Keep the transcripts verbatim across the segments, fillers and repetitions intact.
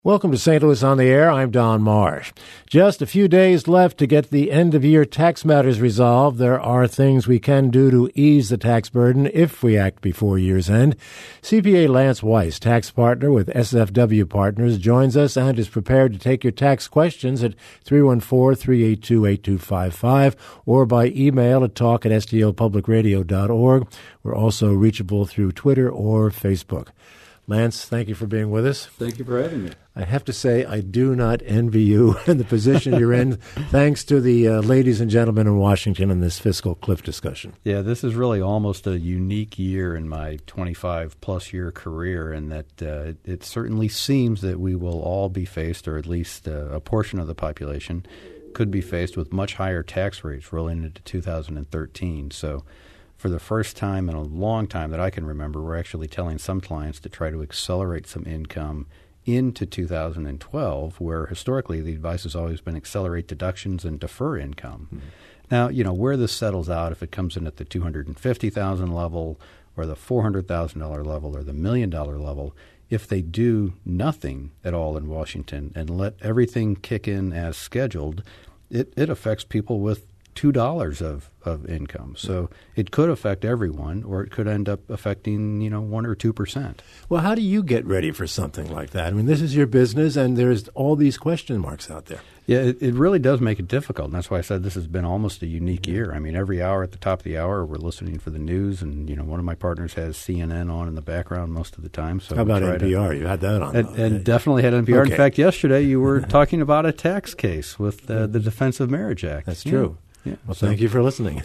Welcome to Saint Louis on the Air. I'm Don Marsh. Just a few days left to get the end-of-year tax matters resolved. There are things we can do to ease the tax burden if we act before year's end. C P A Lance Weiss, tax partner with S F W Partners, joins us and is prepared to take your tax questions at three one four, three eight two, eight two five five or by email at talk at s t l public radio dot org. We're also reachable through Twitter or Facebook. Lance, thank you for being with us. Thank you for having me. I have to say, I do not envy you in the position you're in, thanks to the uh, ladies and gentlemen in Washington in this fiscal cliff discussion. Yeah, this is really almost a unique year in my twenty-five-plus year career, in that uh, it certainly seems that we will all be faced, or at least uh, a portion of the population could be faced with much higher tax rates rolling into two thousand thirteen. So for the first time in a long time that I can remember, we're actually telling some clients to try to accelerate some income into two thousand twelve, where historically the advice has always been accelerate deductions and defer income. Mm-hmm. Now, you know, where this settles out, if it comes in at the two hundred fifty thousand dollars level or the four hundred thousand dollars level or the million dollar level, if they do nothing at all in Washington and let everything kick in as scheduled, it, it affects people with two dollars of, of income. So it could affect everyone, or it could end up affecting, you know, one or two percent. Well, how do you get ready for something like that? I mean, this is your business, and there's all these question marks out there. Yeah, it, it really does make it difficult, and that's why I said this has been almost a unique year. I mean, every hour at the top of the hour, we're listening for the news, and, you know, one of my partners has C N N on in the background most of the time. So how about N P R? To, you had that on. And, and definitely had N P R. Okay. In fact, yesterday you were talking about a tax case with uh, the Defense of Marriage Act. That's true. Yeah. Yeah, well, so. thank you for listening.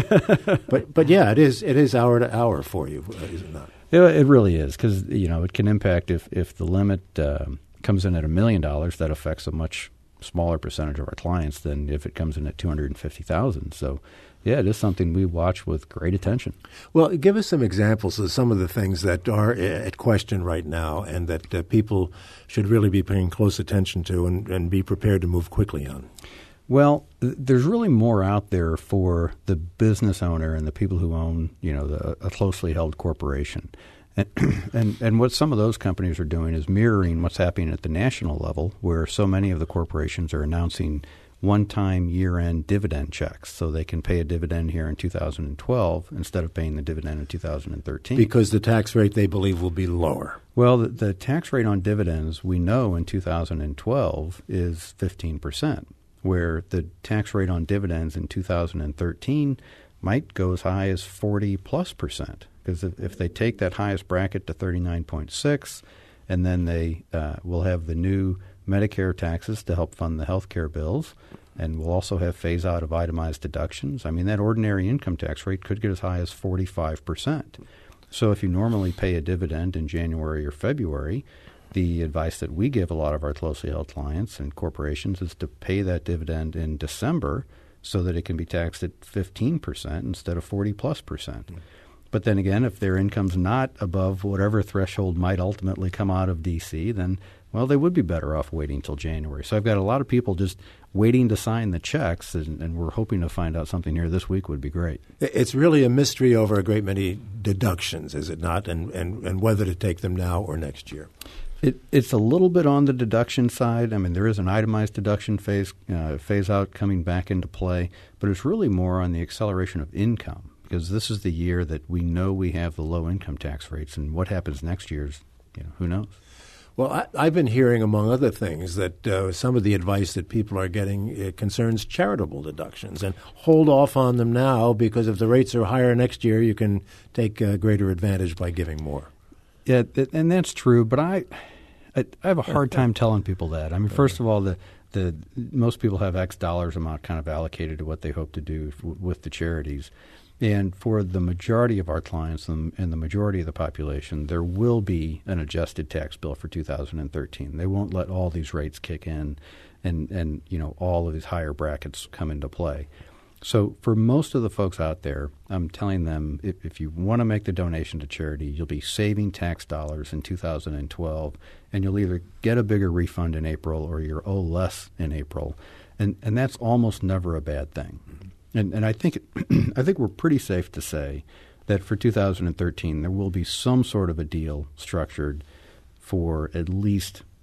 but but yeah, it is it is hour to hour for you, is it not? It, it really is, because, you know, it can impact if if the limit uh, comes in at a million dollars, that affects a much smaller percentage of our clients than if it comes in at two hundred fifty thousand. So, yeah, it is something we watch with great attention. Well, give us some examples of some of the things that are at question right now, and that uh, people should really be paying close attention to and, and be prepared to move quickly on. Well, th- there's really more out there for the business owner and the people who own, you know, the, a closely held corporation. And, and and what some of those companies are doing is mirroring what's happening at the national level, where so many of the corporations are announcing one-time year-end dividend checks, so they can pay a dividend here in two thousand twelve instead of paying the dividend in two thousand thirteen. Because the tax rate, they believe, will be lower. Well, the, the tax rate on dividends, we know in two thousand twelve is fifteen percent. Where the tax rate on dividends in two thousand thirteen might go as high as forty plus percent. Because if, if they take that highest bracket to thirty-nine point six, and then they uh, will have the new Medicare taxes to help fund the health care bills, and we'll also have phase out of itemized deductions. I mean, that ordinary income tax rate could get as high as forty-five percent. So if you normally pay a dividend in January or February, the advice that we give a lot of our closely held clients and corporations is to pay that dividend in December so that it can be taxed at fifteen percent instead of forty plus percent. Mm. But then again, if their income's not above whatever threshold might ultimately come out of D C, then, well, they would be better off waiting until January. So I've got a lot of people just waiting to sign the checks, and, and we're hoping to find out something here this week would be great. It's really a mystery over a great many deductions, is it not, and, and, and whether to take them now or next year. It, it's a little bit on the deduction side. I mean, there is an itemized deduction phase uh, phase out coming back into play, but it's really more on the acceleration of income, because this is the year that we know we have the low income tax rates, and what happens next year is, you know, who knows. Well, I, I've been hearing, among other things, that uh, some of the advice that people are getting uh, concerns charitable deductions, and hold off on them now, because if the rates are higher next year, you can take uh, greater advantage by giving more. Yeah, and that's true, but I, I, I have a hard time telling people that. I mean, first of all, the the most people have X dollars amount kind of allocated to what they hope to do f- with the charities. And for the majority of our clients and, and the majority of the population, there will be an adjusted tax bill for two thousand thirteen. They won't let all these rates kick in and, and you know, all of these higher brackets come into play. So for most of the folks out there, I'm telling them if, if you want to make the donation to charity, you'll be saving tax dollars in two thousand twelve, and you'll either get a bigger refund in April or you'll owe less in April. And and that's almost never a bad thing. And and I think I think we're pretty safe to say that for two thousand thirteen there will be some sort of a deal structured for at least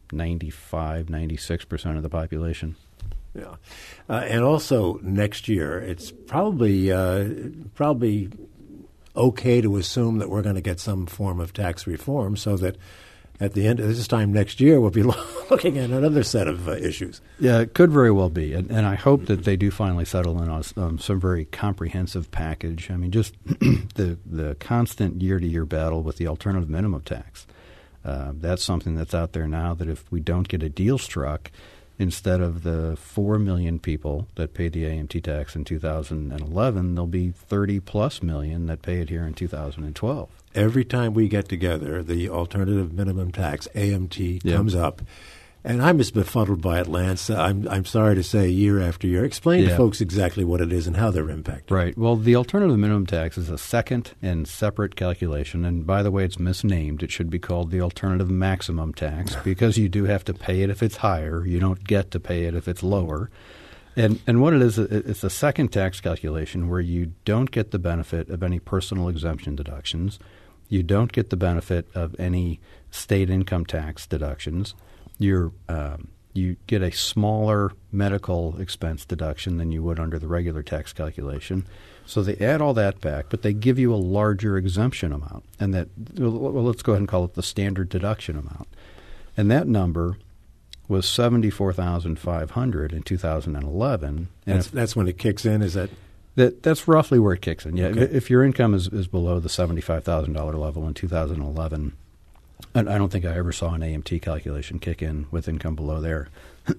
ninety-five, ninety-six percent of the population. Yeah, uh, and also next year, it's probably uh, probably okay to assume that we're going to get some form of tax reform, so that at the end of this time next year, we'll be looking at another set of uh, issues. Yeah, it could very well be, and, and I hope that they do finally settle in on um, some very comprehensive package. I mean, just the the constant year-to-year battle with the alternative minimum tax. Uh, that's something that's out there now that if we don't get a deal struck, instead of the four million people that paid the A M T tax in two thousand eleven, there'll be thirty plus million that pay it here in two thousand twelve. Every time we get together, the alternative minimum tax, A M T, yep. comes up. And I'm just befuddled by it, Lance. I'm I'm sorry to say, year after year. Explain yeah. to folks exactly what it is and how they're impacted. Right. Well, the alternative minimum tax is a second and separate calculation. And by the way, it's misnamed. It should be called the alternative maximum tax because you do have to pay it if it's higher. You don't get to pay it if it's lower. And and what it is, it's a second tax calculation where you don't get the benefit of any personal exemption deductions. You don't get the benefit of any state income tax deductions. You're, um, you get a smaller medical expense deduction than you would under the regular tax calculation. So they add all that back, but they give you a larger exemption amount. And that, well, let's go ahead and call it the standard deduction amount. And that number was seventy-four thousand five hundred dollars in two thousand eleven. And that's, if, that's when it kicks in, is that? that that's roughly where it kicks in. Yeah, okay. If your income is, is below the seventy-five thousand dollars level in two thousand eleven, and I don't think I ever saw an A M T calculation kick in with income below there.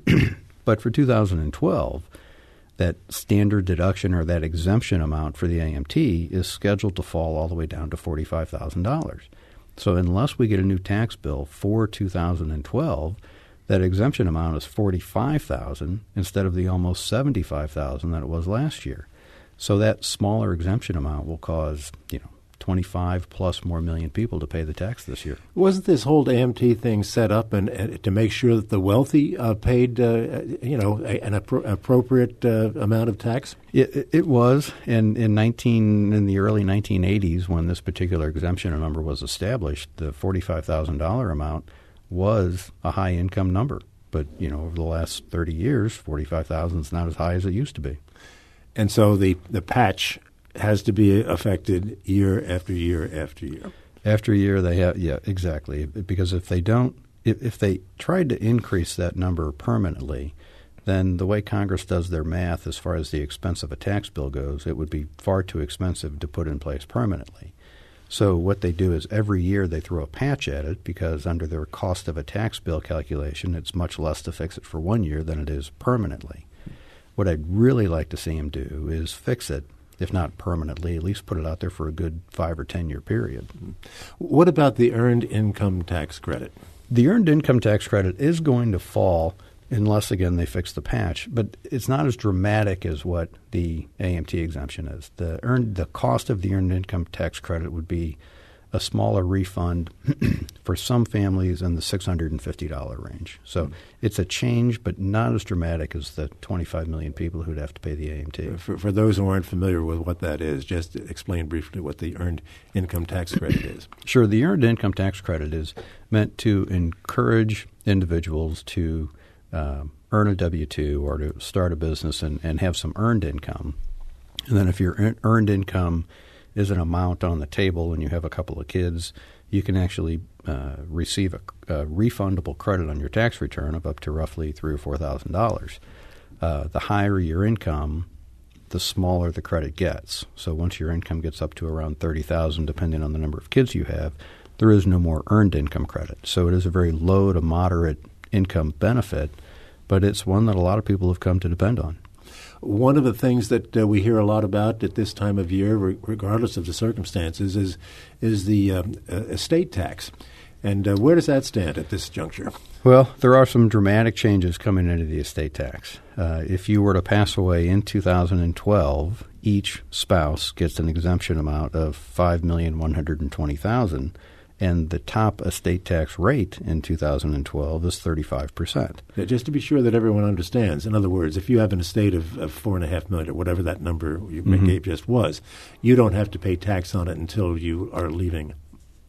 But for two thousand twelve, that standard deduction or that exemption amount for the A M T is scheduled to fall all the way down to forty-five thousand dollars. So unless we get a new tax bill for two thousand twelve, that exemption amount is forty-five thousand dollars instead of the almost seventy-five thousand dollars that it was last year. So that smaller exemption amount will cause, you know, twenty-five plus more million people to pay the tax this year. Wasn't this whole A M T thing set up and, and to make sure that the wealthy uh, paid, uh, you know, a, an appro- appropriate uh, amount of tax? It, it was, and in nineteen in the early nineteen eighties, when this particular exemption number was established, the forty-five thousand dollars amount was a high income number. But you know, over the last thirty years, forty-five thousand is not as high as it used to be. And so the the patch has to be affected year after year after year. After a year, they have, yeah, exactly. Because if they don't, if, if they tried to increase that number permanently, then the way Congress does their math as far as the expense of a tax bill goes, it would be far too expensive to put in place permanently. So what they do is every year they throw a patch at it because under their cost of a tax bill calculation, it's much less to fix it for one year than it is permanently. What I'd really like to see them do is fix it, if not permanently, at least put it out there for a good five or ten year period. What about the earned income tax credit? The earned income tax credit is going to fall unless, again, they fix the patch. But it's not as dramatic as what the A M T exemption is. The earned, the cost of the earned income tax credit would be a smaller refund for some families in the six hundred fifty dollars range. So mm-hmm. it's a change, but not as dramatic as the twenty-five million people who'd have to pay the A M T. For, for those who aren't familiar with what that is, just explain briefly what the earned income tax credit is. Sure. The earned income tax credit is meant to encourage individuals to uh, earn a W two or to start a business and, and have some earned income. And then if your earned income is an amount on the table and you have a couple of kids, you can actually uh, receive a, a refundable credit on your tax return of up to roughly three or four thousand dollars. Uh, the higher your income, the smaller the credit gets. So once your income gets up to around thirty thousand, depending on the number of kids you have, there is no more earned income credit. So it is a very low to moderate income benefit, but it's one that a lot of people have come to depend on. One of the things that uh, we hear a lot about at this time of year, re- regardless of the circumstances, is is the um, uh, estate tax. And uh, where does that stand at this juncture? Well, there are some dramatic changes coming into the estate tax. Uh, if you were to pass away in two thousand twelve, each spouse gets an exemption amount of five million one hundred twenty thousand dollars. And the top estate tax rate in two thousand twelve is thirty-five percent. Yeah, just to be sure that everyone understands, in other words, if you have an estate of, of four and a half million or whatever that number you mm-hmm. gave just was, you don't have to pay tax on it until you are leaving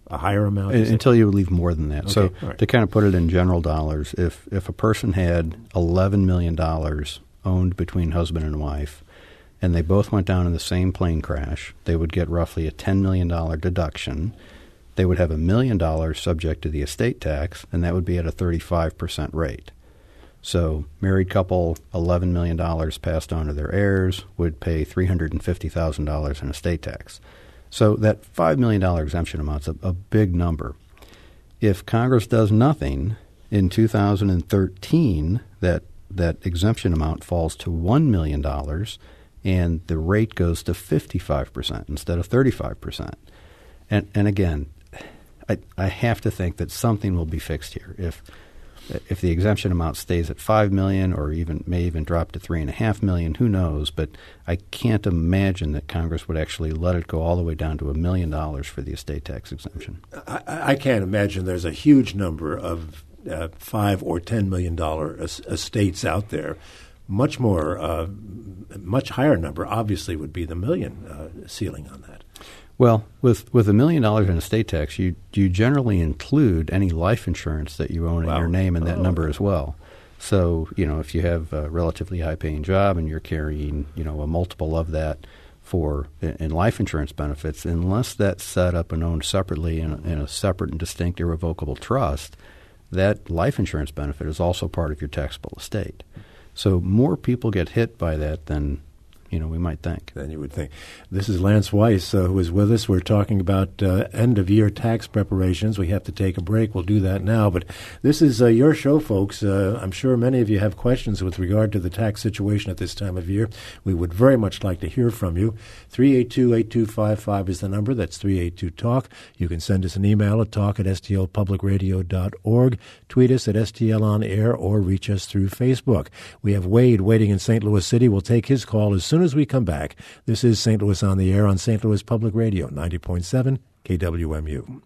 a higher amount? Until you leave more than that. Okay. So Right. to kind of put it in general dollars, if, if a person had eleven million dollars owned between husband and wife, and they both went down in the same plane crash, they would get roughly a ten million dollars deduction. They would have a million dollars subject to the estate tax, and that would be at a thirty-five percent rate. So married couple, eleven million dollars passed on to their heirs, would pay three hundred fifty thousand dollars in estate tax. So that five million dollars exemption amount's a, a big number. If Congress does nothing, in two thousand thirteen, that, that exemption amount falls to one million dollars, and the rate goes to fifty-five percent instead of thirty-five percent. And, and again, I, I have to think that something will be fixed here. If if the exemption amount stays at five million dollars or even may even drop to three point five million dollars, who knows? But I can't imagine that Congress would actually let it go all the way down to a million dollars for the estate tax exemption. I, I can't imagine there's a huge number of uh, five or ten million dollar es- estates out there. Much more, uh, much higher number, obviously, would be the million uh, ceiling on that. Well, with with a million dollars in estate tax, you you generally include any life insurance that you own wow. in your name in that oh. number as well. So, you know, if you have a relatively high-paying job and you're carrying, you know, a multiple of that for in life insurance benefits, unless that's set up and owned separately in a, in a separate and distinct irrevocable trust, that life insurance benefit is also part of your taxable estate. So more people get hit by that than you know, we might think. Then you would think. This is Lance Weiss, uh, who is with us. We're talking about uh, end-of-year tax preparations. We have to take a break. We'll do that now. But this is uh, your show, folks. Uh, I'm sure many of you have questions with regard to the tax situation at this time of year. We would very much like to hear from you. three eight two, eight two five five is the number. That's three eight two talk. You can send us an email at talk at s t l public radio dot org, tweet us at S T L on air, or reach us through Facebook. We have Wade waiting in Saint Louis City. We'll take his call as soon as we come back. This is Saint Louis on the Air on Saint Louis Public Radio, ninety point seven K W M U.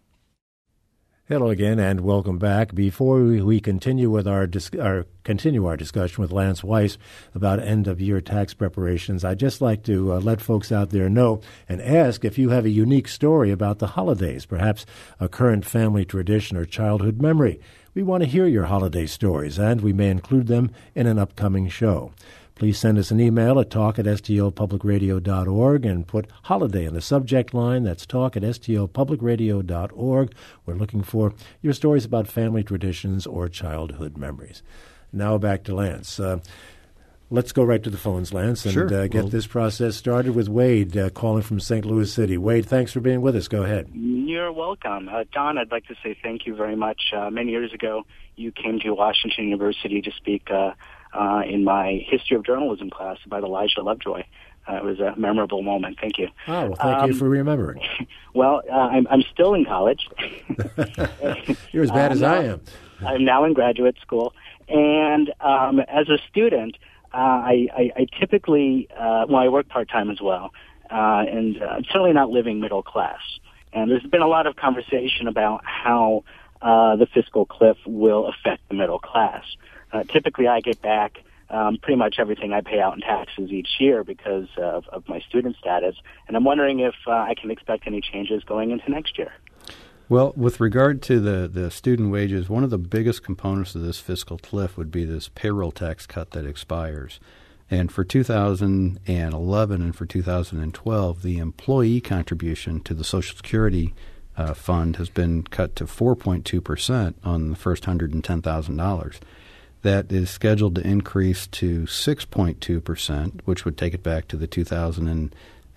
Hello again, and welcome back. Before we, we continue with our, dis- our continue our discussion with Lance Weiss about end-of-year tax preparations, I'd just like to uh, let folks out there know and ask if you have a unique story about the holidays, perhaps a current family tradition or childhood memory. We want to hear your holiday stories, and we may include them in an upcoming show. Please send us an email at talk at s t l public radio dot org and put holiday in the subject line. That's talk at s t l public radio dot org. We're looking for your stories about family traditions or childhood memories. Now back to Lance. Uh, let's go right to the phones, Lance, and sure. uh, get well, this process started with Wade uh, calling from Saint Louis City. Wade, thanks for being with us. Go ahead. You're welcome. Uh, Don, I'd like to say thank you very much. Uh, many years ago, you came to Washington University to speak uh, Uh, in my history of journalism class about Elijah Lovejoy. Uh, it was a memorable moment. Thank you. Oh, well, thank um, you for remembering. Well, uh, I'm, I'm still in college. You're as bad uh, as now, I am. I'm now in graduate school. And um, as a student, uh, I, I, I typically, uh, well, I work part-time as well, uh, and uh, I'm certainly not living middle class. And there's been a lot of conversation about how uh, the fiscal cliff will affect the middle class. Uh, typically, I get back um, pretty much everything I pay out in taxes each year because of, of my student status, and I'm wondering if uh, I can expect any changes going into next year. Well, with regard to the, the student wages, one of the biggest components of this fiscal cliff would be this payroll tax cut that expires. And for two thousand eleven and for two thousand twelve, the employee contribution to the Social Security uh, fund has been cut to four point two percent on the first one hundred ten thousand dollars. That is scheduled to increase to six point two percent, which would take it back to the two thousand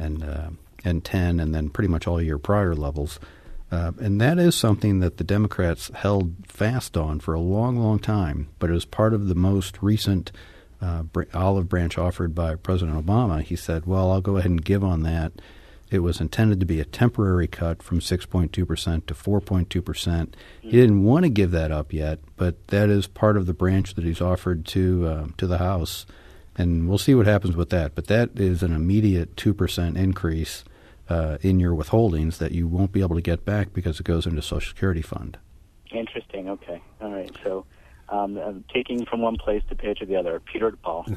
ten and then pretty much all year prior levels. Uh, and that is something that the Democrats held fast on for a long, long time, but it was part of the most recent uh, olive branch offered by President Obama. He said, well, I'll go ahead and give on that. It was intended to be a temporary cut from six point two percent to four point two percent. He didn't want to give that up yet, but that is part of the branch that he's offered to uh, to the House, and we'll see what happens with that. But that is an immediate two percent increase uh, in your withholdings that you won't be able to get back because it goes into Social Security fund. Interesting. Okay. All right. So um, I'm taking from one place to pay to the other. Peter to Paul.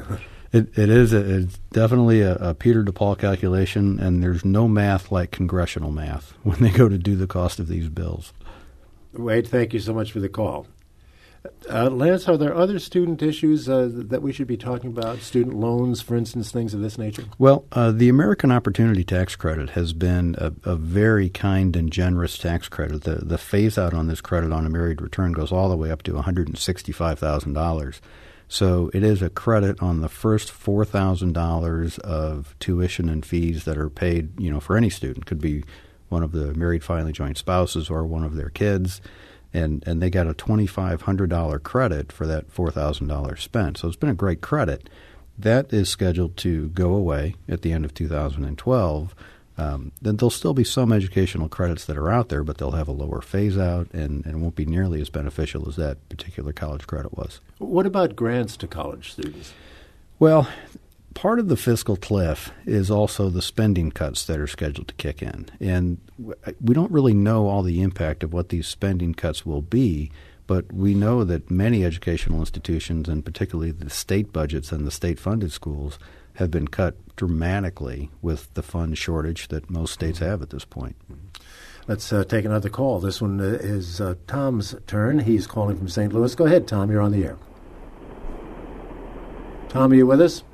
It, it is. A, it's definitely a, a Peter DePaul calculation, and there's no math like congressional math when they go to do the cost of these bills. Wade, thank you so much for the call. Uh, Lance, are there other student issues uh, that we should be talking about? Student loans, for instance, things of this nature? Well, uh, the American Opportunity Tax Credit has been a, a very kind and generous tax credit. The, the phase-out on this credit on a married return goes all the way up to one hundred sixty-five thousand dollars. So it is a credit on the first four thousand dollars of tuition and fees that are paid, you know, for any student. Could be one of the married filing joint spouses or one of their kids. And and they got a twenty-five hundred dollars credit for that four thousand dollars spent. So it's been a great credit. That is scheduled to go away at the end of two thousand twelve. Um, then there'll still be some educational credits that are out there, but they'll have a lower phase-out and, and won't be nearly as beneficial as that particular college credit was. What about grants to college students? Well, part of the fiscal cliff is also the spending cuts that are scheduled to kick in. And we don't really know all the impact of what these spending cuts will be, but we know that many educational institutions, and particularly the state budgets and the state-funded schools, have been cut dramatically with the fund shortage that most states have at this point. Let's uh, take another call. This one uh, is uh, Tom's turn. He's calling from Saint Louis. Go ahead, Tom. You're on the air. Tom, are you with us?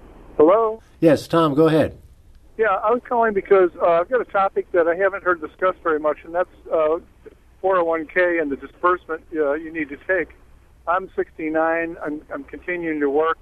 Hello? Yes, Tom, go ahead. Yeah, I was calling because uh, I've got a topic that I haven't heard discussed very much, and that's uh, four oh one k and the disbursement uh, you need to take. I'm sixty-nine. I'm, I'm continuing to work.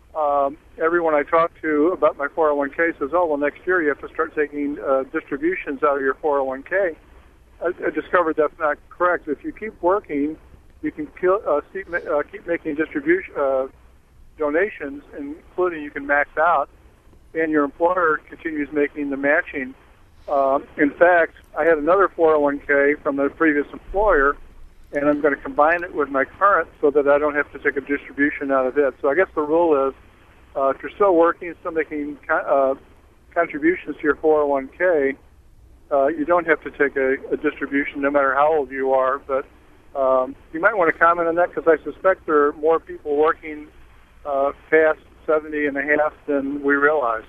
Um, everyone I talk to about my four oh one k says, oh, well, next year you have to start taking uh, distributions out of your four oh one k. I, I discovered that's not correct. If you keep working, you can kill, uh, keep, uh, keep making distribution uh, donations, including you can max out, and your employer continues making the matching. Um, in fact, I had another four oh one k from the previous employer, and I'm going to combine it with my current so that I don't have to take a distribution out of it. So I guess the rule is, uh, if you're still working, still making co- uh, contributions to your four oh one k, uh, you don't have to take a, a distribution no matter how old you are. But um, you might want to comment on that, because I suspect there are more people working uh, past seventy and a half than we realize.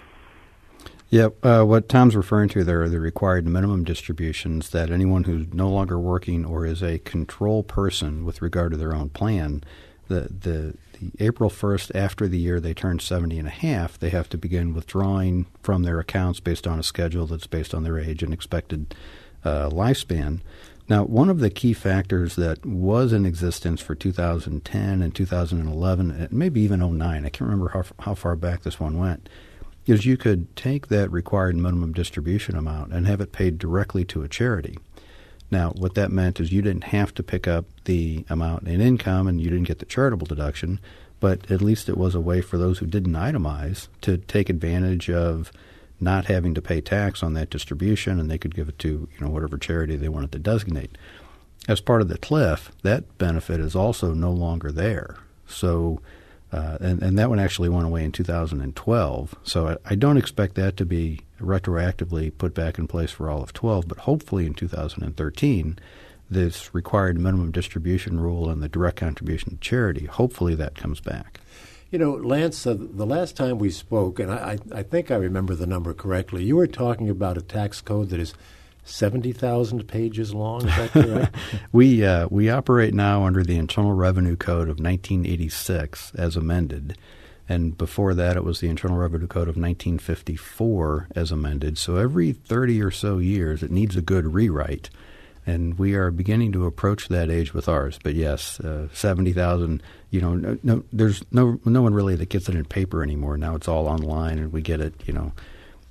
Yeah, uh, what Tom's referring to there are the required minimum distributions that anyone who's no longer working or is a control person with regard to their own plan, the, the, the April first after the year they turn seventy and a half, they have to begin withdrawing from their accounts based on a schedule that's based on their age and expected uh, lifespan. Now, one of the key factors that was in existence for two thousand ten and two thousand eleven, and maybe even oh nine, I can't remember how, how far back this one went, is you could take that required minimum distribution amount and have it paid directly to a charity. Now, what that meant is you didn't have to pick up the amount in income and you didn't get the charitable deduction, but at least it was a way for those who didn't itemize to take advantage of not having to pay tax on that distribution, and they could give it to, you know, whatever charity they wanted to designate. As part of the cliff, that benefit is also no longer there. So Uh, and, and that one actually went away in two thousand twelve. So I, I don't expect that to be retroactively put back in place for all of twelve, but hopefully in two thousand thirteen, this required minimum distribution rule and the direct contribution to charity, hopefully that comes back. You know, Lance, uh, the last time we spoke, and I, I think I remember the number correctly, you were talking about a tax code that is seventy thousand pages long, is that correct? we uh, we operate now under the Internal Revenue Code of nineteen eighty-six as amended, and before that it was the Internal Revenue Code of nineteen fifty-four as amended. So every thirty or so years it needs a good rewrite, and we are beginning to approach that age with ours. But yes, uh, seventy thousand, you know, no, no, there's no no one really that gets it in paper anymore. Now it's all online, and we get it, you know,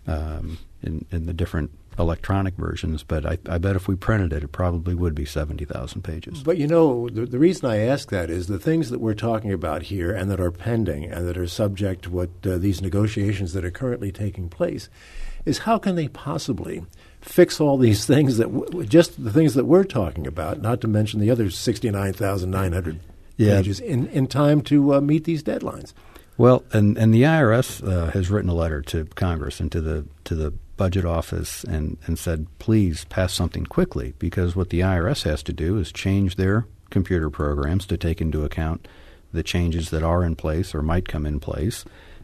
um, in, in the different electronic versions, but I, I bet if we printed it, it probably would be seventy thousand pages. But, you know, the, the reason I ask that is the things that we're talking about here and that are pending and that are subject to what uh, these negotiations that are currently taking place is how can they possibly fix all these things that w- just the things that we're talking about, not to mention the other sixty-nine thousand nine hundred yeah. pages in, in time to uh, meet these deadlines. Well, and, and the I R S uh, has written a letter to Congress and to the to the budget office and, and said, please pass something quickly, because what the I R S has to do is change their computer programs to take into account the changes that are in place or might come in place.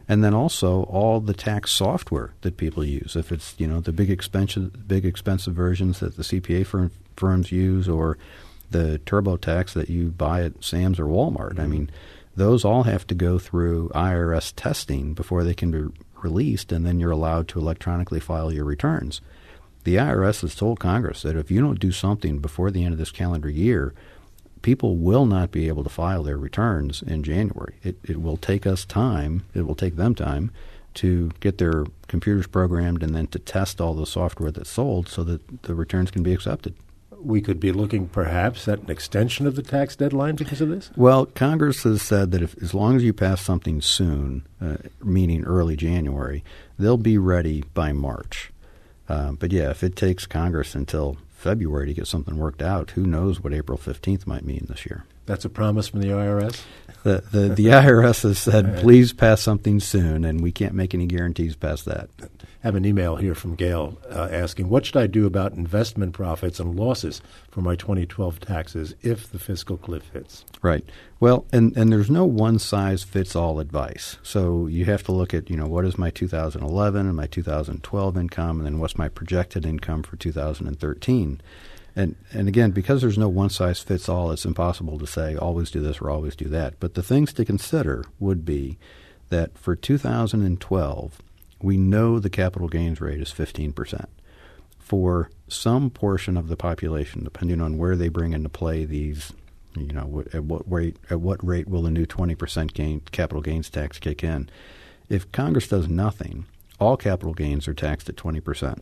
And then also all the tax software that people use. If it's, you know, the big expensive, big expensive versions that the C P A firm, firms use, or the TurboTax that you buy at Sam's or Walmart. Mm-hmm. I mean, those all have to go through I R S testing before they can be released, and then you're allowed to electronically file your returns. The I R S has told Congress that if you don't do something before the end of this calendar year, people will not be able to file their returns in January. It, it will take us time, it will take them time to get their computers programmed and then to test all the software that's sold so that the returns can be accepted. We could be looking perhaps at an extension of the tax deadline because of this? Well, Congress has said that if, as long as you pass something soon, uh, meaning early January, they'll be ready by March. Uh, but yeah, if it takes Congress until February to get something worked out, who knows what April fifteenth might mean this year. That's a promise from the I R S? The the, the I R S has said, please pass something soon, and we can't make any guarantees past that. I have an email here from Gail uh, asking, what should I do about investment profits and losses for my twenty twelve taxes if the fiscal cliff hits? Right. Well, and, and there's no one-size-fits-all advice. So you have to look at, you know, what is my two thousand eleven and my two thousand twelve income, and then what's my projected income for two thousand thirteen. And and again, because there's no one-size-fits-all, it's impossible to say always do this or always do that. But the things to consider would be that for two thousand twelve, we know the capital gains rate is fifteen percent. For some portion of the population, depending on where they bring into play these, you know, at what rate at what rate will the new twenty percent gain capital gains tax kick in? If Congress does nothing, all capital gains are taxed at twenty percent.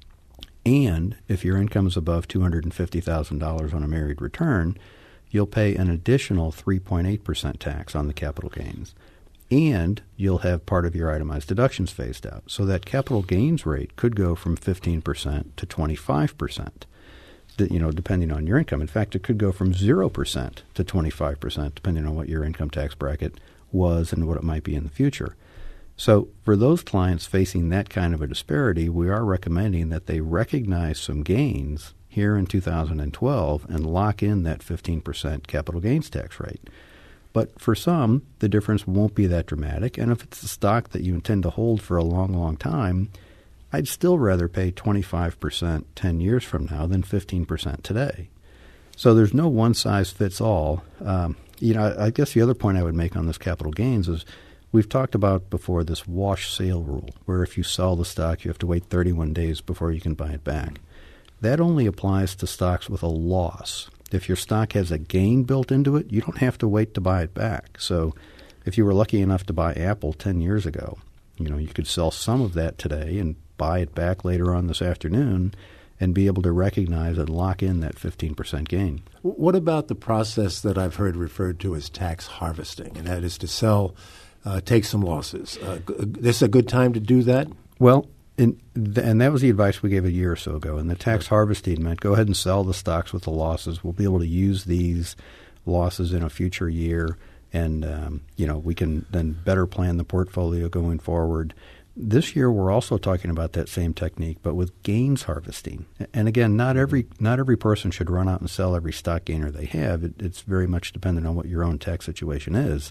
And if your income is above two hundred fifty thousand dollars on a married return, you'll pay an additional three point eight percent tax on the capital gains. And you'll have part of your itemized deductions phased out. So that capital gains rate could go from fifteen percent to twenty-five percent, you know, depending on your income. In fact, it could go from zero percent to twenty-five percent, depending on what your income tax bracket was and what it might be in the future. So for those clients facing that kind of a disparity, we are recommending that they recognize some gains here in two thousand twelve and lock in that fifteen percent capital gains tax rate. But for some, the difference won't be that dramatic, and if it's a stock that you intend to hold for a long, long time, I'd still rather pay twenty-five percent ten years from now than fifteen percent today. So there's no one-size-fits-all. Um, you know, I, I guess the other point I would make on this capital gains is we've talked about before this wash sale rule, where if you sell the stock, you have to wait thirty-one days before you can buy it back. That only applies to stocks with a loss. If your stock has a gain built into it, you don't have to wait to buy it back. So if you were lucky enough to buy Apple ten years ago, you know, you could sell some of that today and buy it back later on this afternoon and be able to recognize and lock in that fifteen percent gain. What about the process that I've heard referred to as tax harvesting, and that is to sell, uh, take some losses? Uh, this is a good time to do that? Well, And, th- and that was the advice we gave a year or so ago. And the tax harvesting meant go ahead and sell the stocks with the losses. We'll be able to use these losses in a future year, and um, you know, we can then better plan the portfolio going forward. This year, we're also talking about that same technique, but with gains harvesting. And again, not every not every person should run out and sell every stock gainer they have. It, it's very much dependent on what your own tax situation is.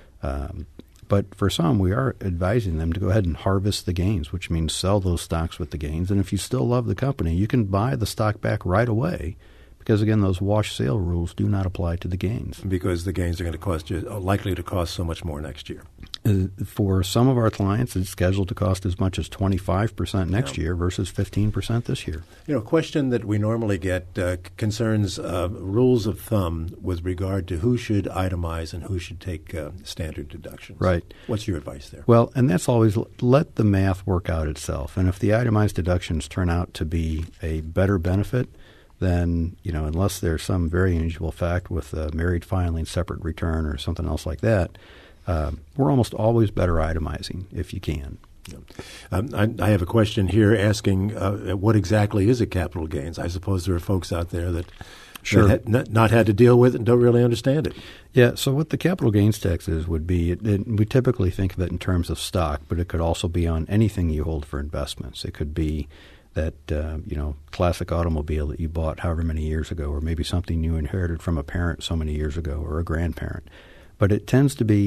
Um, But for some, we are advising them to go ahead and harvest the gains, which means sell those stocks with the gains. And if you still love the company, you can buy the stock back right away because, again, those wash sale rules do not apply to the gains. Because the gains are going to cost you, are likely to cost so much more next year. Uh, for some of our clients, it's scheduled to cost as much as twenty-five percent next yeah. year versus fifteen percent this year. You know, a question that we normally get uh, concerns uh, rules of thumb with regard to who should itemize and who should take uh, standard deductions. Right. What's your advice there? Well, and that's always let the math work out itself. And if the itemized deductions turn out to be a better benefit, then, you know, unless there's some very unusual fact with a married filing separate return or something else like that, uh, we're almost always better itemizing if you can. Yeah. Um, I, I have a question here asking uh, what exactly is a capital gains? I suppose there are folks out there that, sure. that had not, not had to deal with it and don't really understand it. Yeah, so what the capital gains tax is would be, it, it, we typically think of it in terms of stock, but it could also be on anything you hold for investments. It could be that, uh, you know, classic automobile that you bought however many years ago, or maybe something you inherited from a parent so many years ago or a grandparent. But it tends to be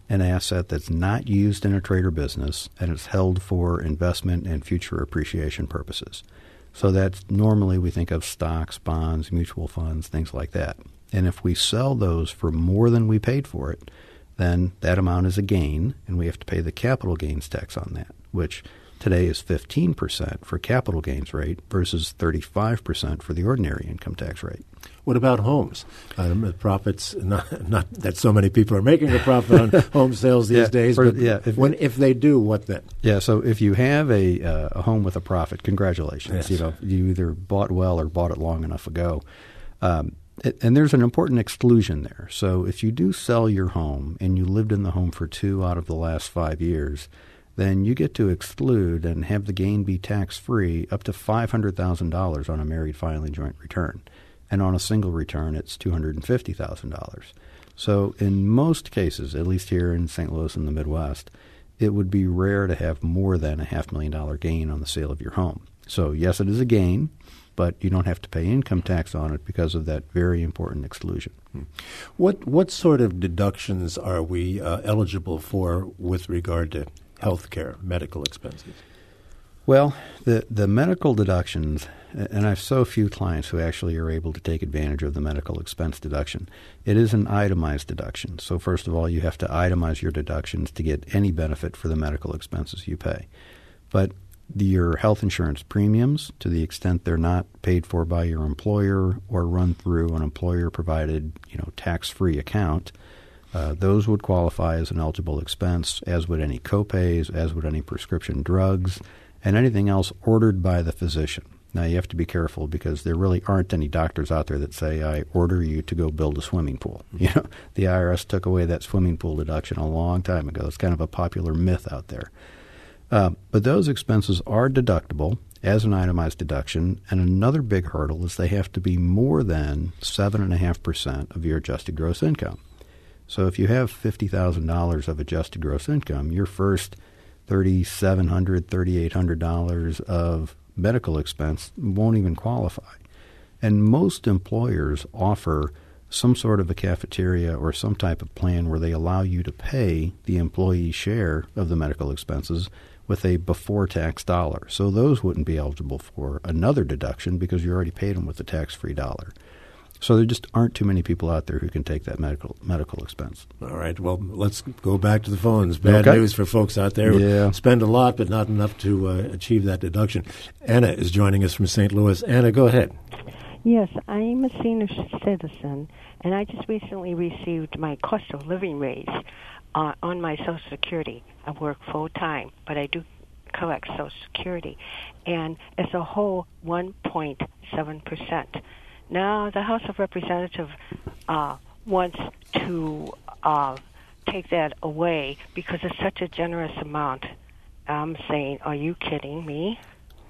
an asset that's not used in a trade or business, and it's held for investment and future appreciation purposes. So that's normally we think of stocks, bonds, mutual funds, things like that. And if we sell those for more than we paid for it, then that amount is a gain, and we have to pay the capital gains tax on that, which today is fifteen percent for capital gains rate versus thirty-five percent for the ordinary income tax rate. What about homes? Um, the profits, not, not that so many people are making a profit on home sales these yeah, days, for, but yeah, if, when, if they do, what then? Yeah, so if you have a, uh, a home with a profit, congratulations. Yes. You know, you either bought well or bought it long enough ago. Um, it, and there's an important exclusion there. So if you do sell your home and you lived in the home for two out of the last five years, then you get to exclude and have the gain be tax-free up to five hundred thousand dollars on a married filing joint return. And on a single return, it's two hundred fifty thousand dollars. So in most cases, at least here in Saint Louis and the Midwest, it would be rare to have more than a half million dollar gain on the sale of your home. So yes, it is a gain, but you don't have to pay income tax on it because of that very important exclusion. What what sort of deductions are we uh, eligible for with regard to health care, medical expenses? Well, the, the medical deductions, and I have so few clients who actually are able to take advantage of the medical expense deduction. It is an itemized deduction. So first of all, you have to itemize your deductions to get any benefit for the medical expenses you pay. But the, your health insurance premiums, to the extent they're not paid for by your employer or run through an employer-provided, you know, tax-free account, Uh, those would qualify as an eligible expense, as would any copays, as would any prescription drugs, and anything else ordered by the physician. Now, you have to be careful because there really aren't any doctors out there that say, I order you to go build a swimming pool. You know, the I R S took away that swimming pool deduction a long time ago. It's kind of a popular myth out there. Uh, but those expenses are deductible as an itemized deduction, and another big hurdle is they have to be more than seven point five percent of your adjusted gross income. So if you have fifty thousand dollars of adjusted gross income, your first three thousand seven hundred dollars, three thousand eight hundred dollars of medical expense won't even qualify. And most employers offer some sort of a cafeteria or some type of plan where they allow you to pay the employee share of the medical expenses with a before-tax dollar. So those wouldn't be eligible for another deduction because you already paid them with the tax-free dollar. So there just aren't too many people out there who can take that medical medical expense. All right. Well, let's go back to the phones. Bad Okay. news for folks out there Yeah. who spend a lot but not enough to uh, achieve that deduction. Anna is joining us from Saint Louis. Anna, go ahead. Yes, I'm a senior citizen, and I just recently received my cost of living raise uh, on my Social Security. I work full-time, but I do collect Social Security, and it's a whole one point seven percent. Now, the House of Representatives uh, wants to uh, take that away because it's such a generous amount. I'm saying, are you kidding me?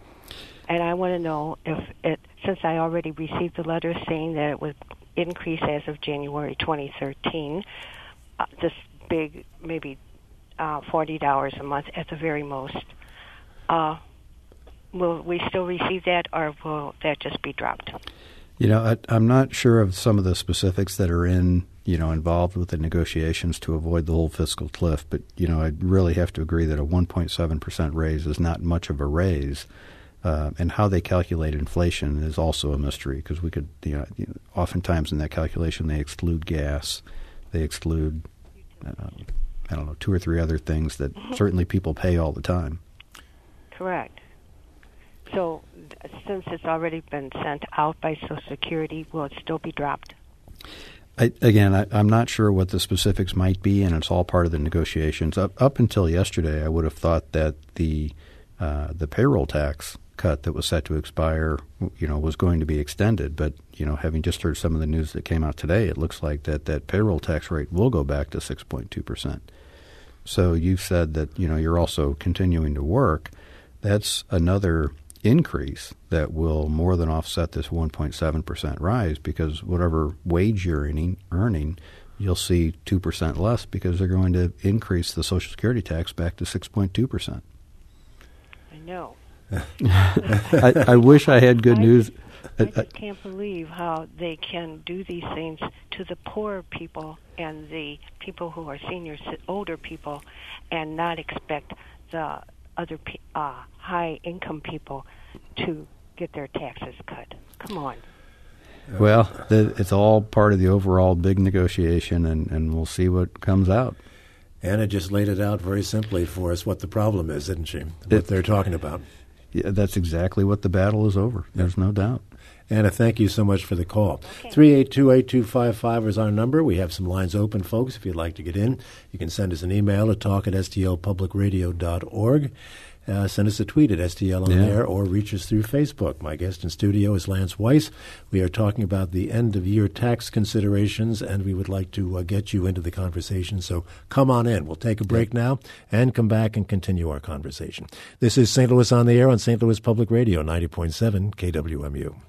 And I want to know if it, since I already received the letter saying that it would increase as of January twenty thirteen, uh, this big, maybe uh, forty dollars a month at the very most, uh, will we still receive that, or will that just be dropped? You know, I, I'm not sure of some of the specifics that are in, you know, involved with the negotiations to avoid the whole fiscal cliff, but, you know, I really have to agree that a one point seven percent raise is not much of a raise. Uh, and how they calculate inflation is also a mystery because we could, you know, oftentimes in that calculation they exclude gas, they exclude, uh, I don't know, two or three other things that mm-hmm. certainly people pay all the time. Correct. So since it's already been sent out by Social Security, will it still be dropped? I, again, I, I'm not sure what the specifics might be, and it's all part of the negotiations. Up, up until yesterday, I would have thought that the uh, the payroll tax cut that was set to expire, you know, was going to be extended. But, you know, having just heard some of the news that came out today, it looks like that, that payroll tax rate will go back to six point two percent. So you've said that, you know, you're also continuing to work. That's another increase that will more than offset this one point seven percent rise because whatever wage you're earning, earning you'll see two percent less because they're going to increase the Social Security tax back to six point two percent. I know. I, I wish I had good I, news. I just can't believe how they can do these things to the poor people and the people who are seniors, older people, and not expect the other uh, high-income people to get their taxes cut. Come on. Well, the, it's all part of the overall big negotiation, and, and we'll see what comes out. Anna just laid it out very simply for us what the problem is, didn't she? What it, they're talking about. Yeah, that's exactly what the battle is over. There's no doubt. Anna, thank you so much for the call. three eight two, eight two five five is our number. We have some lines open, folks. If you'd like to get in, you can send us an email at talk at s t l public radio dot org. Uh, send us a tweet at S T L on yeah. air or reach us through Facebook. My guest in studio is Lance Weiss. We are talking about the end-of-year tax considerations, and we would like to uh, get you into the conversation. So come on in. We'll take a break yeah. now and come back and continue our conversation. This is Saint Louis on the Air on Saint Louis Public Radio, ninety point seven K W M U.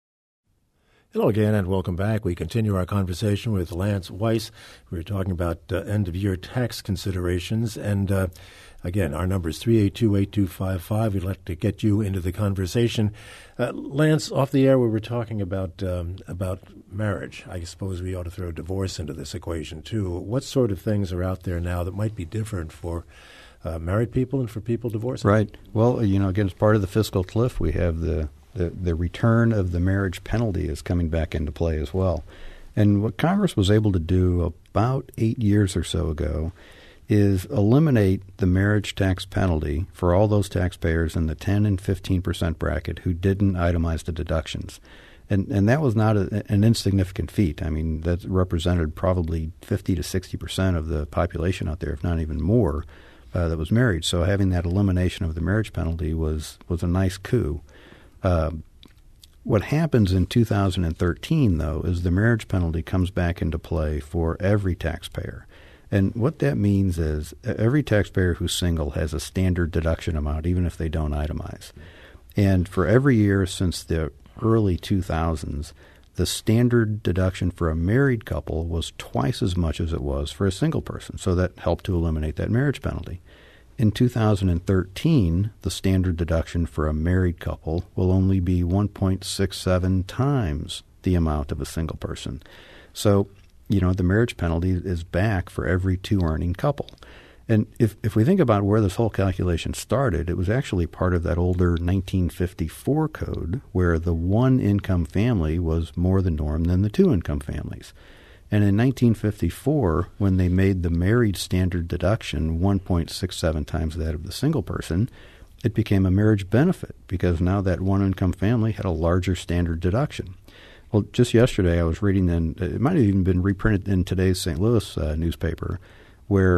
Hello again, and welcome back. We continue our conversation with Lance Weiss. We were talking about uh, end-of-year tax considerations, and uh, again, our number is three eight two, eight two five five. We'd like to get you into the conversation. Uh, Lance, off the air, we were talking about um, about marriage. I suppose we ought to throw divorce into this equation, too. What sort of things are out there now that might be different for uh, married people and for people divorcing? Right. Well, you know, again, as part of the fiscal cliff, we have the The, the return of the marriage penalty is coming back into play as well. And what Congress was able to do about eight years or so ago is eliminate the marriage tax penalty for all those taxpayers in the ten and fifteen percent bracket who didn't itemize the deductions. And and that was not a, an insignificant feat. I mean, that represented probably fifty to sixty percent of the population out there, if not even more, uh, that was married. So having that elimination of the marriage penalty was, was a nice coup. Uh, what happens in two thousand thirteen, though, is the marriage penalty comes back into play for every taxpayer. And what that means is every taxpayer who's single has a standard deduction amount, even if they don't itemize. And for every year since the early two thousands, the standard deduction for a married couple was twice as much as it was for a single person. So that helped to eliminate that marriage penalty. In two thousand thirteen, the standard deduction for a married couple will only be one point six seven times the amount of a single person. So, you know, the marriage penalty is back for every two-earning couple. And if, if we think about where this whole calculation started, it was actually part of that older nineteen fifty-four code where the one-income family was more the norm than the two-income families. And in nineteen fifty-four, when they made the married standard deduction one point six seven times that of the single person, it became a marriage benefit because now that one-income family had a larger standard deduction. Well, just yesterday I was reading, in, it might have even been reprinted in today's Saint Louis uh, newspaper, where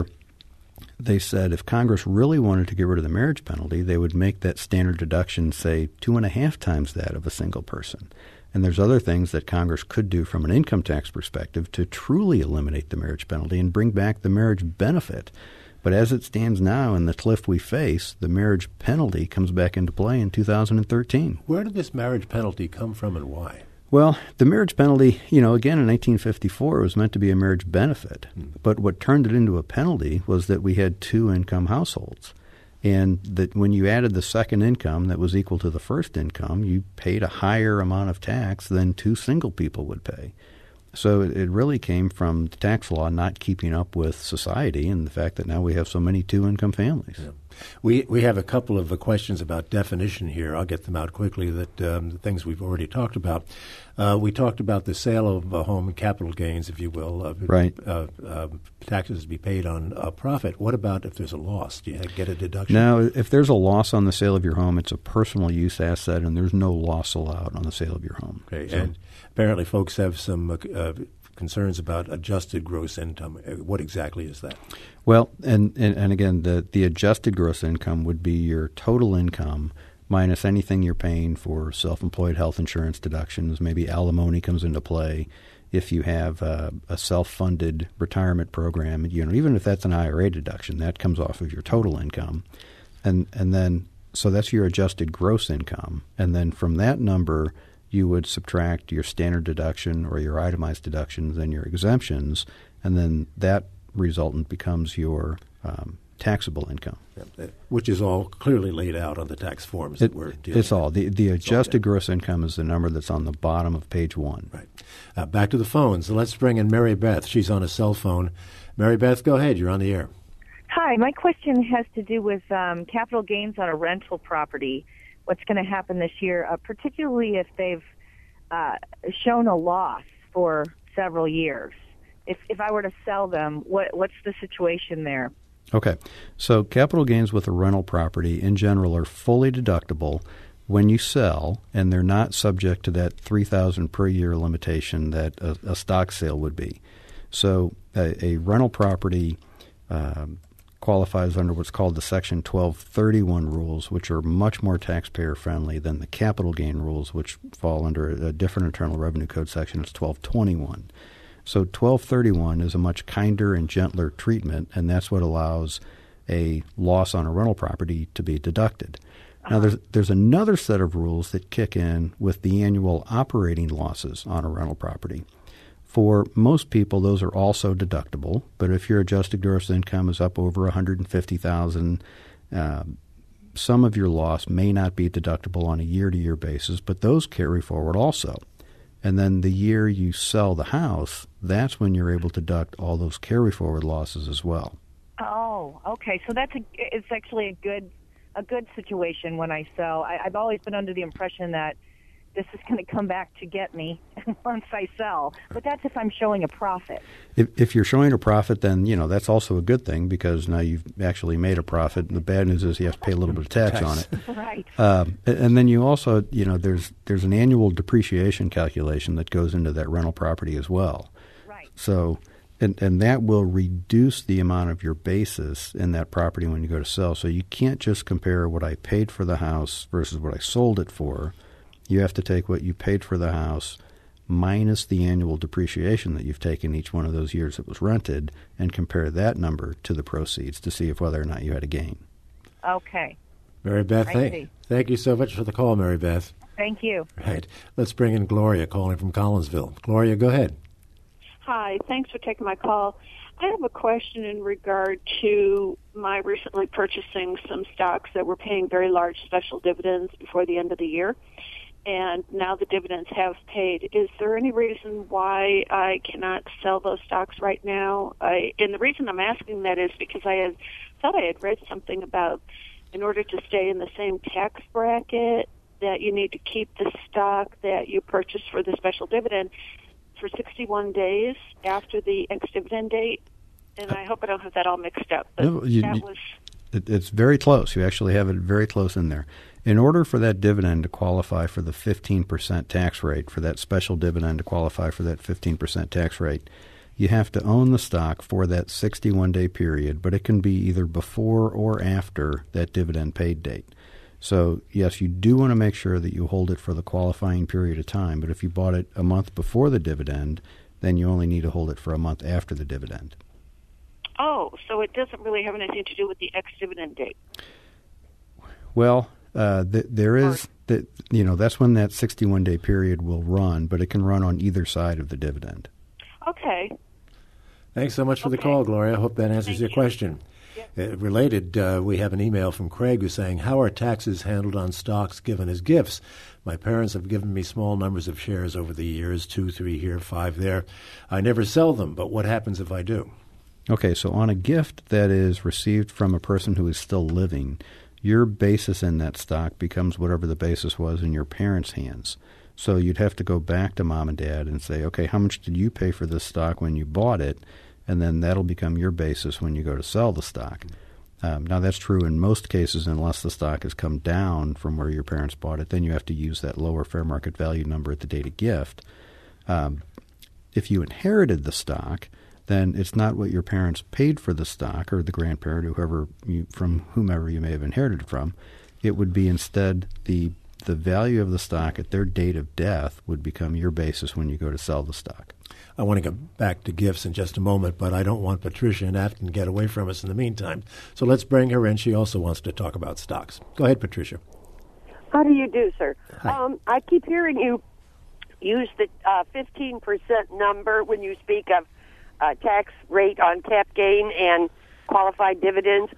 they said if Congress really wanted to get rid of the marriage penalty, they would make that standard deduction, say, two and a half times that of a single person. And there's other things that Congress could do from an income tax perspective to truly eliminate the marriage penalty and bring back the marriage benefit. But as it stands now in the cliff we face, the marriage penalty comes back into play in two thousand thirteen. Where did this marriage penalty come from and why? Well, the marriage penalty, you know, again, in nineteen fifty-four, it was meant to be a marriage benefit. Mm. But what turned it into a penalty was that we had two-income households. And that when you added the second income that was equal to the first income, you paid a higher amount of tax than two single people would pay. So it, it really came from the tax law not keeping up with society and the fact that now we have so many two-income families. Yeah. We we have a couple of uh, questions about definition here. I'll get them out quickly, that um, the things we've already talked about. Uh, we talked about the sale of a home, capital gains, if you will. Uh, right. Uh, uh, taxes to be paid on a profit. What about if there's a loss? Do you get a deduction? Now, if there's a loss on the sale of your home, it's a personal use asset, and there's no loss allowed on the sale of your home. Okay. So, and apparently folks have some uh, uh, concerns about adjusted gross income. What exactly is that? Well, and, and, and again, the, the adjusted gross income would be your total income minus anything you're paying for self-employed health insurance deductions. Maybe alimony comes into play if you have a, a self-funded retirement program. You know, even if that's an I R A deduction, that comes off of your total income. And and then, so that's your adjusted gross income. And then from that number, you would subtract your standard deduction or your itemized deductions and your exemptions, and then that resultant becomes your um, taxable income. Yeah, which is all clearly laid out on the tax forms It, that we're dealing it's all. The, the adjusted all gross income is the number that's on the bottom of page one. Right. Uh, back to the phones. Let's bring in Mary Beth. She's on a cell phone. Mary Beth, go ahead. You're on the air. Hi. My question has to do with um, capital gains on a rental property. What's going to happen this year, uh, particularly if they've uh, shown a loss for several years? If if I were to sell them, what what's the situation there? Okay. So capital gains with a rental property in general are fully deductible when you sell, and they're not subject to that three thousand dollars per year limitation that a, a stock sale would be. So a, a rental property um, qualifies under what's called the Section twelve thirty-one rules, which are much more taxpayer friendly than the capital gain rules, which fall under a different Internal Revenue Code section. It's twelve twenty-one. So twelve thirty-one is a much kinder and gentler treatment, and that's what allows a loss on a rental property to be deducted. Uh-huh. Now, there's there's another set of rules that kick in with the annual operating losses on a rental property. For most people, those are also deductible, but if your adjusted gross income is up over one hundred fifty thousand dollars, uh, some of your loss may not be deductible on a year-to-year basis, but those carry forward also. And then the year you sell the house, that's when you're able to deduct all those carry-forward losses as well. Oh, okay. So that's a, it's actually a good a good situation when I sell. I, I've always been under the impression that this is going to come back to get me once I sell. But that's if I'm showing a profit. If, if you're showing a profit, then, you know, that's also a good thing because now you've actually made a profit. And the bad news is you have to pay a little bit of tax, tax. on it. Right. Um, and then you also, you know, there's there's an annual depreciation calculation that goes into that rental property as well. Right. So, and, and that will reduce the amount of your basis in that property when you go to sell. So you can't just compare what I paid for the house versus what I sold it for. You have to take what you paid for the house minus the annual depreciation that you've taken each one of those years it was rented and compare that number to the proceeds to see if whether or not you had a gain. Okay. Mary Beth, I thank, see. thank you so much for the call, Mary Beth. Thank you. Right. Let's bring in Gloria calling from Collinsville. Gloria, go ahead. Hi. Thanks for taking my call. I have a question in regard to my recently purchasing some stocks that were paying very large special dividends before the end of the year. And now the dividends have paid. Is there any reason why I cannot sell those stocks right now? I, and the reason I'm asking that is because I had thought I had read something about in order to stay in the same tax bracket that you need to keep the stock that you purchased for the special dividend for sixty-one days after the ex-dividend date. And I hope I don't have that all mixed up. But no, you, that was... It, it's very close. You actually have it very close in there. In order for that dividend to qualify for the fifteen percent tax rate, for that special dividend to qualify for that fifteen percent tax rate, you have to own the stock for that sixty-one day period, but it can be either before or after that dividend paid date. So, yes, you do want to make sure that you hold it for the qualifying period of time, but if you bought it a month before the dividend, then you only need to hold it for a month after the dividend. Oh, so it doesn't really have anything to do with the ex-dividend date. Well, uh, th- there is, that you know, that's when that sixty-one day period will run, but it can run on either side of the dividend. Okay. Thanks so much for okay. the call, Gloria. I hope that answers Thank your you. question. Yep. Uh, related, uh, we have an email from Craig who's saying, how are taxes handled on stocks given as gifts? My parents have given me small numbers of shares over the years, two, three here, five there. I never sell them, but what happens if I do? Okay, so on a gift that is received from a person who is still living, your basis in that stock becomes whatever the basis was in your parents' hands. So you'd have to go back to mom and dad and say, okay, how much did you pay for this stock when you bought it? And then that'll become your basis when you go to sell the stock. Um, now, that's true in most cases unless the stock has come down from where your parents bought it. Then you have to use that lower fair market value number at the date of gift. Um, if you inherited the stock, then it's not what your parents paid for the stock or the grandparent, whoever you, from whomever you may have inherited it from. It would be instead the the value of the stock at their date of death would become your basis when you go to sell the stock. I want to get back to gifts in just a moment, but I don't want Patricia and Afton to get away from us in the meantime. So let's bring her in. She also wants to talk about stocks. Go ahead, Patricia. How do you do, sir? Hi. Um, I keep hearing you use the uh, fifteen percent number when you speak of uh, tax rate on cap gain and qualified dividends.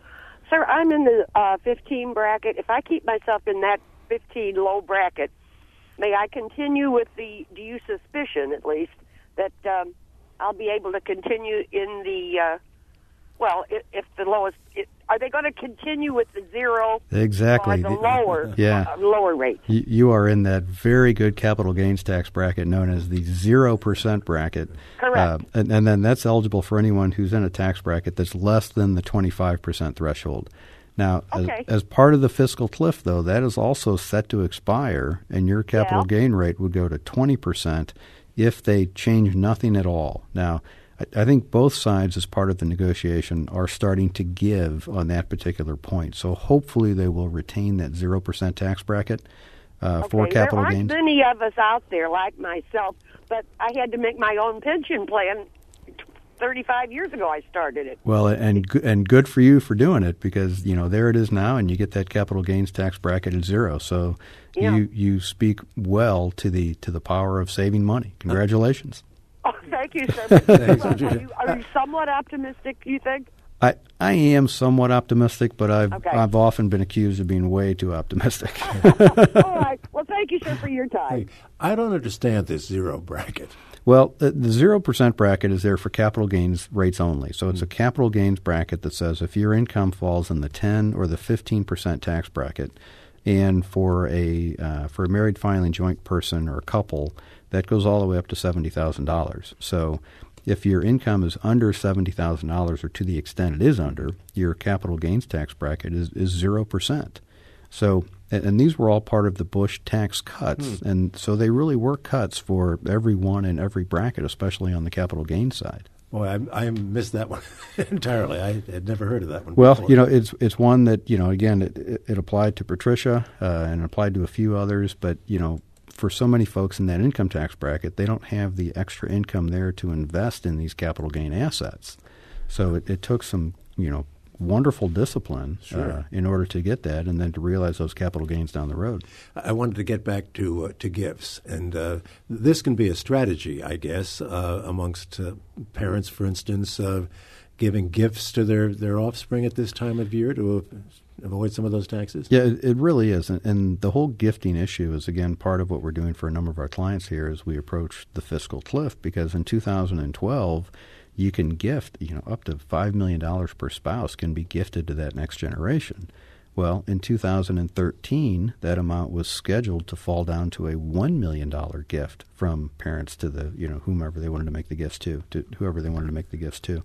Sir, I'm in the uh, fifteen bracket. If I keep myself in that fifteen low bracket, may I continue with the, do you suspicion at least, that um, I'll be able to continue in the, uh, well, if, if the lowest, it, are they going to continue with the zero exactly. or the lower, yeah. uh, lower rate? You, you are in that very good capital gains tax bracket known as the zero percent bracket. Correct. Uh, and, and then that's eligible for anyone who's in a tax bracket that's less than the twenty-five percent threshold. Now, okay. as, as part of the fiscal cliff, though, that is also set to expire, and your capital yeah. gain rate would go to twenty percent if they change nothing at all. Now, I, I think both sides, as part of the negotiation, are starting to give on that particular point. So hopefully they will retain that zero percent tax bracket uh, okay. for capital gains. gains. There aren't many of us out there like myself, but I had to make my own pension plan thirty-five years ago I started it. Well, and and good for you for doing it, because, you know, there it is now, and you get that capital gains tax bracket at zero. So yeah. you you speak well to the to the power of saving money. Congratulations. Oh, thank you, sir. Thanks, are, you, are you somewhat optimistic, you think? I, I am somewhat optimistic, but I've okay. I've often been accused of being way too optimistic. All right. Well, thank you, sir, for your time. Hey, I don't understand this zero bracket. Well, the, the zero percent bracket is there for capital gains rates only. So it's a capital gains bracket that says if your income falls in the ten or the fifteen percent tax bracket, and for a uh, for a married filing joint person or a couple, that goes all the way up to seventy thousand dollars. So if your income is under seventy thousand dollars, or to the extent it is under, your capital gains tax bracket is, is zero percent. So, and, and these were all part of the Bush tax cuts, hmm. and so they really were cuts for everyone in every bracket, especially on the capital gains side. Boy, I, I missed that one entirely. I had never heard of that one Well, before. you know, it's it's one that, you know, again, it, it, it applied to Patricia uh, and applied to a few others, but, you know, for so many folks in that income tax bracket, they don't have the extra income there to invest in these capital gain assets. So it, it took some, you know, wonderful discipline sure. uh, in order to get that, and then to realize those capital gains down the road. I wanted to get back to uh, to gifts, and uh, this can be a strategy, I guess, uh, amongst uh, parents, for instance, uh, giving gifts to their, their offspring at this time of year to avoid some of those taxes. Yeah, it, it really is, and, and the whole gifting issue is, again, part of what we're doing for a number of our clients here as we approach the fiscal cliff, because in two thousand twelve, you can gift, you know, up to five million dollars per spouse can be gifted to that next generation. Well, in two thousand thirteen, that amount was scheduled to fall down to a one million dollars gift from parents to the, you know, whomever they wanted to make the gifts to, to whoever they wanted to make the gifts to.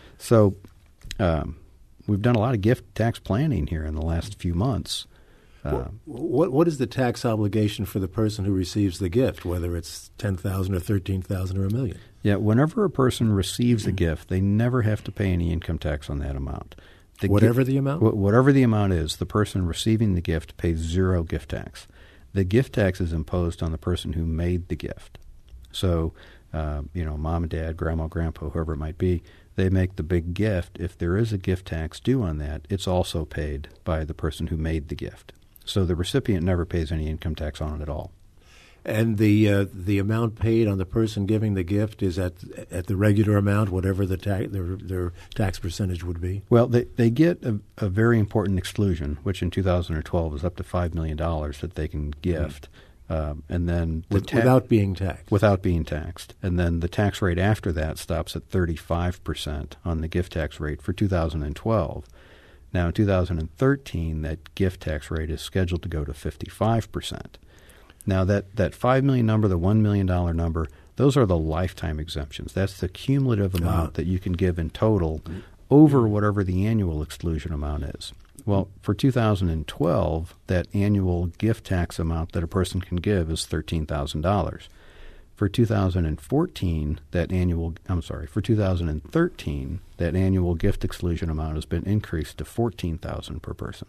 So um, we've done a lot of gift tax planning here in the last few months. Uh, what what is the tax obligation for the person who receives the gift, whether it's ten thousand dollars or thirteen thousand dollars or a million? Yeah, whenever a person receives a gift, they never have to pay any income tax on that amount. The whatever gi- the amount? Wh- whatever the amount is, the person receiving the gift pays zero gift tax. The gift tax is imposed on the person who made the gift. So, uh, you know, mom and dad, grandma, grandpa, whoever it might be, they make the big gift. If there is a gift tax due on that, it's also paid by the person who made the gift. So the recipient never pays any income tax on it at all. And the uh, the amount paid on the person giving the gift is at at the regular amount, whatever the ta- their their tax percentage would be. Well, they they get a, a very important exclusion, which in two thousand twelve is up to five million dollars that they can gift, mm-hmm. um, and then the With, ta- without being taxed. Without being taxed, and then the tax rate after that stops at thirty-five percent on the gift tax rate for two thousand twelve. Now, in two thousand thirteen, that gift tax rate is scheduled to go to fifty-five percent. Now, that, that five million dollars number, the one million dollars number, those are the lifetime exemptions. That's the cumulative amount uh-huh. that you can give in total over whatever the annual exclusion amount is. Well, for two thousand twelve, that annual gift tax amount that a person can give is thirteen thousand dollars. For two thousand fourteen, that annual, I'm sorry, for two thousand thirteen, that annual gift exclusion amount has been increased to fourteen thousand dollars per person.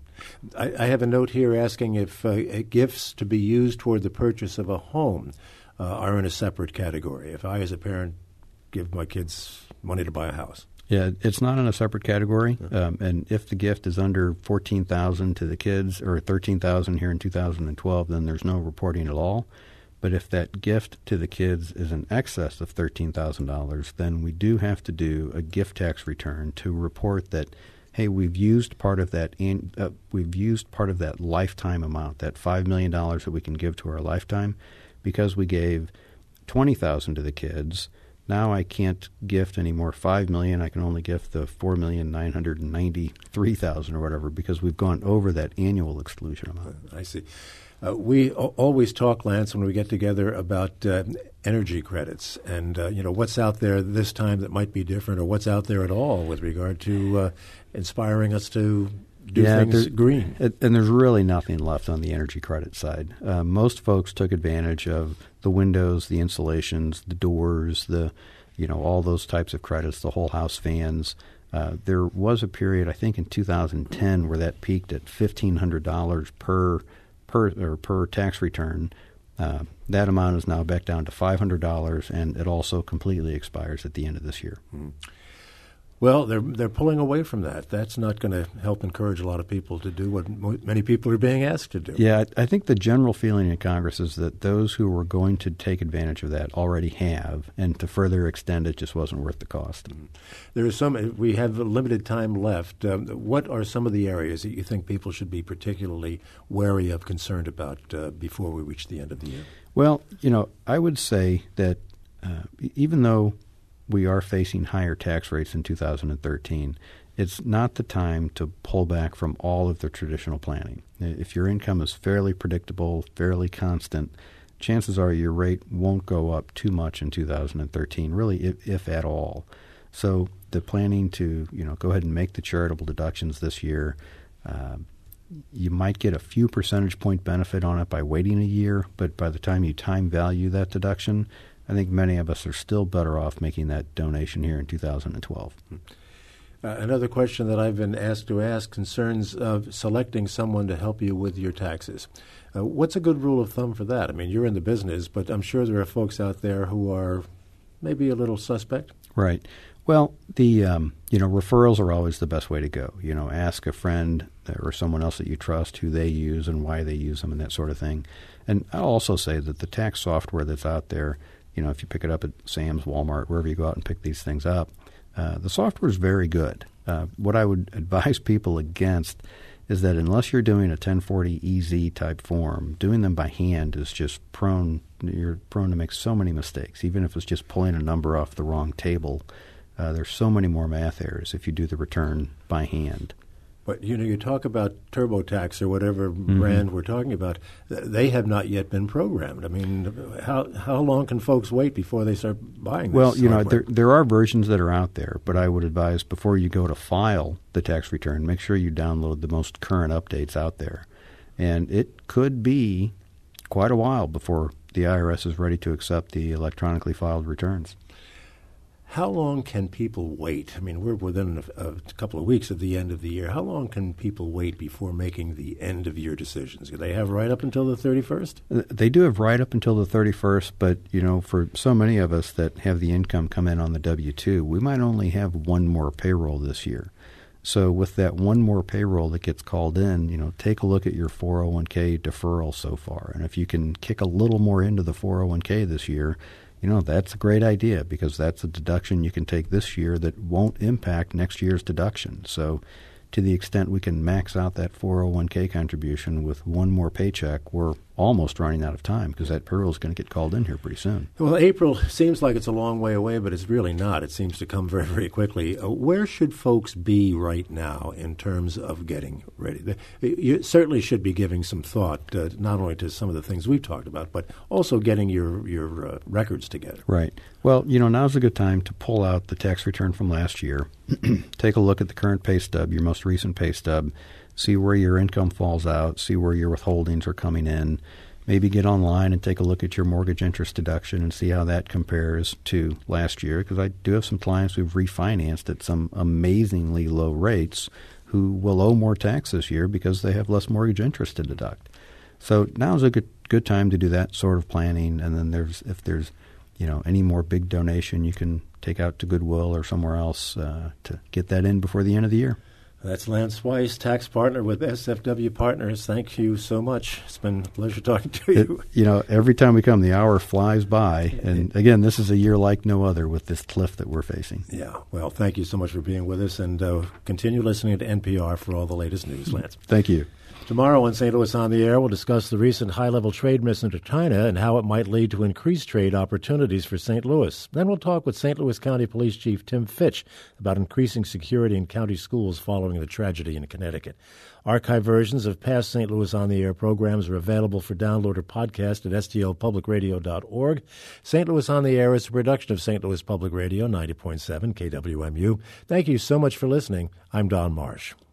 I, I have a note here asking if uh, gifts to be used toward the purchase of a home uh, are in a separate category. If I, as a parent, give my kids money to buy a house. Yeah, it's not in a separate category. Um, and if the gift is under fourteen thousand dollars to the kids, or thirteen thousand dollars here in two thousand twelve, then there's no reporting at all. But if that gift to the kids is in excess of thirteen thousand dollars, then we do have to do a gift tax return to report that hey, we've used part of that in, uh, we've used part of that lifetime amount, that five million dollars that we can give to our lifetime, because we gave twenty thousand dollars to the kids. Now I can't gift anymore five million dollars. I can only gift the four million nine hundred ninety-three thousand dollars or whatever, because we've gone over that annual exclusion amount. I see. Uh, we o- always talk, Lance, when we get together about uh, energy credits and, uh, you know, what's out there this time that might be different, or what's out there at all with regard to uh, inspiring us to do yeah, things green. It, and there's really nothing left on the energy credit side. Uh, most folks took advantage of the windows, the insulations, the doors, the, you know, all those types of credits, the whole house fans. Uh, there was a period, I think in two thousand ten, where that peaked at fifteen hundred dollars per per or per tax return. Uh, that amount is now back down to five hundred dollars, and it also completely expires at the end of this year. Mm. Well, they're they're pulling away from that. That's not going to help encourage a lot of people to do what mo- many people are being asked to do. Yeah, I, I think the general feeling in Congress is that those who were going to take advantage of that already have, and to further extend it just wasn't worth the cost. Mm. There is some. We have limited time left. Um, what are some of the areas that you think people should be particularly wary of, concerned about uh, before we reach the end of the year? Well, you know, I would say that uh, even though we are facing higher tax rates in two thousand thirteen, it's not the time to pull back from all of the traditional planning. If your income is fairly predictable, fairly constant, chances are your rate won't go up too much in two thousand thirteen, really, if, if at all. So the planning to, you know, go ahead and make the charitable deductions this year, uh, you might get a few percentage point benefit on it by waiting a year, but by the time you time value that deduction, I think many of us are still better off making that donation here in two thousand twelve. Uh, another question that I've been asked to ask concerns of selecting someone to help you with your taxes. Uh, what's a good rule of thumb for that? I mean, you're in the business, but I'm sure there are folks out there who are maybe a little suspect. Right. Well, the um, you know, referrals are always the best way to go. You know, ask a friend or someone else that you trust who they use and why they use them and that sort of thing. And I'll also say that the tax software that's out there, you know, if you pick it up at Sam's, Walmart, wherever you go out and pick these things up, uh, the software is very good. Uh, what I would advise people against is that unless you're doing a ten forty E Z type form, doing them by hand is just prone, you're prone to make so many mistakes. Even if it's just pulling a number off the wrong table, uh, there's so many more math errors if you do the return by hand. But, you know, you talk about TurboTax or whatever mm-hmm. brand we're talking about. They have not yet been programmed. I mean, how how long can folks wait before they start buying this Well, you software? know, there there are versions that are out there, but I would advise before you go to file the tax return, make sure you download the most current updates out there. And it could be quite a while before the I R S is ready to accept the electronically filed returns. How long can people wait? I mean, we're within a, a couple of weeks of the end of the year. How long can people wait before making the end-of-year decisions? Do they have right up until the thirty-first? They do have right up until the thirty-first, but, you know, for so many of us that have the income come in on the W two, we might only have one more payroll this year. So with that one more payroll that gets called in, you know, take a look at your four oh one k deferral so far. And if you can kick a little more into the four oh one k this year, you know, that's a great idea because that's a deduction you can take this year that won't impact next year's deduction. So to the extent we can max out that four oh one k contribution with one more paycheck, we're almost running out of time because that payroll is going to get called in here pretty soon. Well, April seems like it's a long way away, but it's really not. It seems to come very, very quickly. Uh, where should folks be right now in terms of getting ready? You certainly should be giving some thought, uh, not only to some of the things we've talked about, but also getting your, your uh, records together. Right. Well, you know, now's a good time to pull out the tax return from last year, take a look at the current pay stub, your most recent pay stub, see where your income falls out, see where your withholdings are coming in, maybe get online and take a look at your mortgage interest deduction and see how that compares to last year, because I do have some clients who've refinanced at some amazingly low rates who will owe more tax this year because they have less mortgage interest to deduct. So now's a good good time to do that sort of planning, and then there's if there's you know any more big donation you can take out to Goodwill or somewhere else uh, to get that in before the end of the year. That's Lance Weiss, tax partner with S F W Partners. Thank you so much. It's been a pleasure talking to you. It, you know, every time we come, the hour flies by. And again, this is a year like no other with this cliff that we're facing. Yeah. Well, thank you so much for being with us, and uh, continue listening to N P R for all the latest news, Lance. Thank you. Tomorrow on Saint Louis on the Air, we'll discuss the recent high-level trade mission to China and how it might lead to increased trade opportunities for Saint Louis. Then we'll talk with Saint Louis County Police Chief Tim Fitch about increasing security in county schools following the tragedy in Connecticut. Archive versions of past Saint Louis on the Air programs are available for download or podcast at S T L public radio dot org. Saint Louis on the Air is a production of Saint Louis Public Radio, ninety point seven K W M U. Thank you so much for listening. I'm Don Marsh.